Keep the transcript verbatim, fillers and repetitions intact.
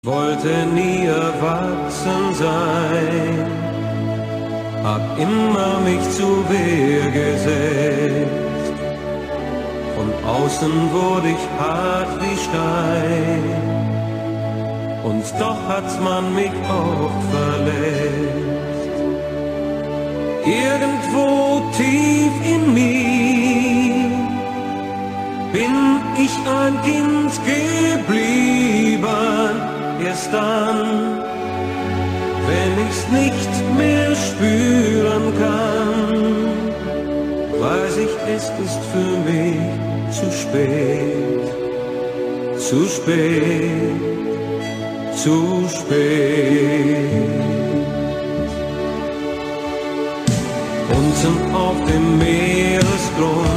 Wollte nie erwachsen sein, hab immer mich zu Wehr gesetzt. Von außen wurde ich hart wie Stein, und doch hat's man mich oft verletzt. Irgendwo tief in mir bin ich ein Kind geblieben. Erst dann, wenn ich's nicht mehr spüren kann, weiß ich, es ist für mich zu spät, zu spät, zu spät. Unten auf dem Meeresgrund